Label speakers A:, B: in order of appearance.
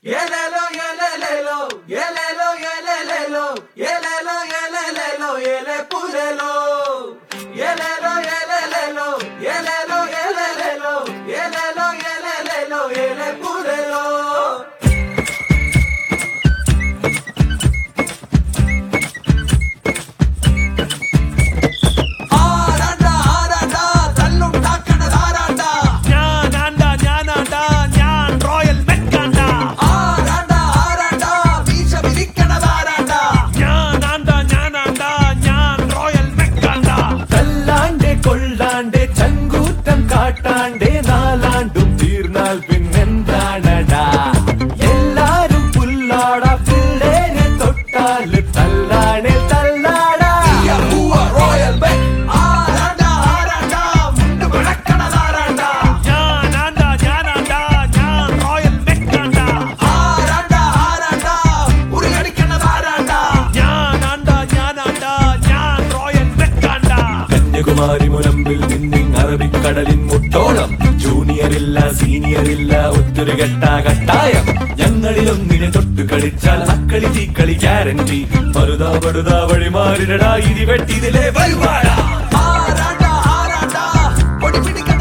A: Yelelo, yelelelo, yelelo, yelelelo, yelelo, yelelelo, yele pulelo. Yelelo, yelelelo, yelelo, yelelelo, yelelo, yelelelo, yele pulelo.
B: കാട്ടാണ്ടേ നാലാണ്ടും തീർന്നാൽ പിന്നെന്താണടാ എല്ലാരും പുല്ലാടാ പിള്ളേരെ തൊട്ടാല് തല്ലാണേ തല്ലാടാ
A: royal bet ആരാണ്ടാ ആരാണ്ടാ മുണ്ട് വിളക്കണതാരാണ്ടാ
B: ഞാൻ royal ബെറ്റാണ്ടാ
A: ആരാണ്ടാ ആരാണ്ടാ ഉറിയടിക്കണതാരാണ്ടാ
B: ഞാൻ royal ബെറ്റാണ്ടാ Kanyakumari മുനമ്പിൽ അറബിക്കടലിൻ മുട്ടോളം ജൂനിയറില്ല സീനിയറില്ല ഒത്തൊരു കട്ടായം ഞങ്ങളിലൊന്നിനെ തൊട്ടു കളിച്ചാൽ അക്കളി തീക്കളി ഗ്യാരണ്ടി പടുതാ വഴി മാറിടടാ ഇരി വെട്ടിതിലെ വരുവാടാ
A: ആരാണ്ടാ ആരാണ്ടാ പൊടി പിടിക്ക